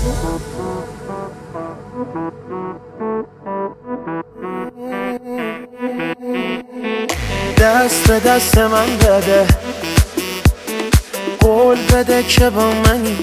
دست به دست من بده، قول بده که با منی.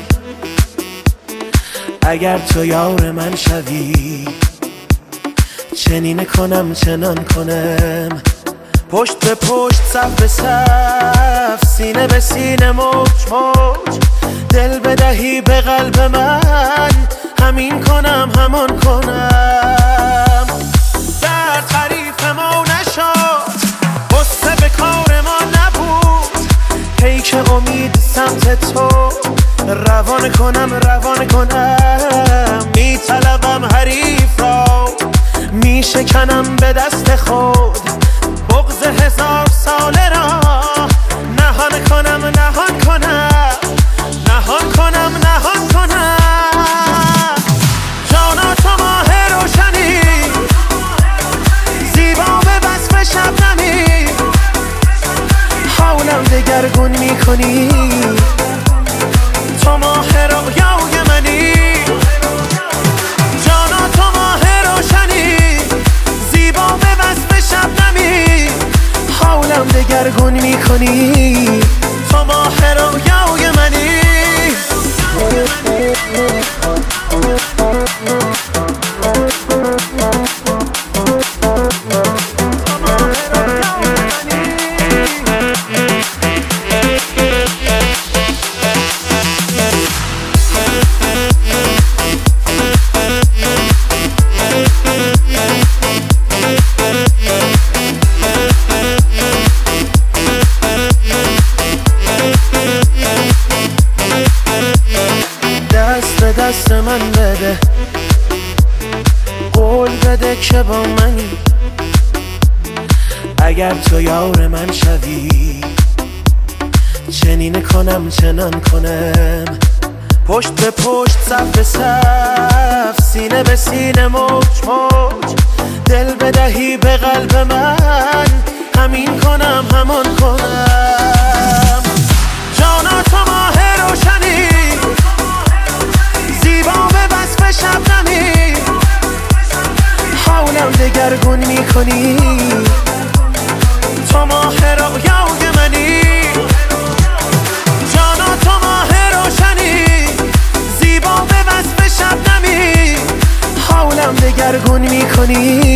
اگر تو یار من شوی، چنین کنم چنان کنم. پشت به پشت، صف به صف، سینه به سینه، موج موج. دل بدهی به قلب من، همین کنم همان کنم. درد حریف ما نشد، غصه به کار ما نبود. پیک امید سمت تو، روان کنم روان کنم. میطلبم حریف را، میشکنم به دست خود. بغض 1000 ساله را نهان کنم نهان کنم، نهان کنم نهان کنم. جانا تو ماه روشنی، زیبا به وصف شبنمی. حالم دگرگون میکنی، تو ماه رویای منی. جانا تو ماه روشنی، زیبا به وصف شبنمی. حالم دگرگون میکنی، تو ماه رویای منی. دست من بده، قول بده که با منی. اگر تو یار من شوی، چنین کنم چنان کنم. پشت به پشت، صف به صف، سینه به سینه، موج موج. دل بدهی به قلب من، همین کنم همان کنم. جانا تو ماه روشنی، زیبا به وصف شبنمی. حالم دگرگون میکنی، تو ماه رویای منی. جانا تو ماه روشنی، زیبا به وصف شبنمی. حالم دگرگون میکنی،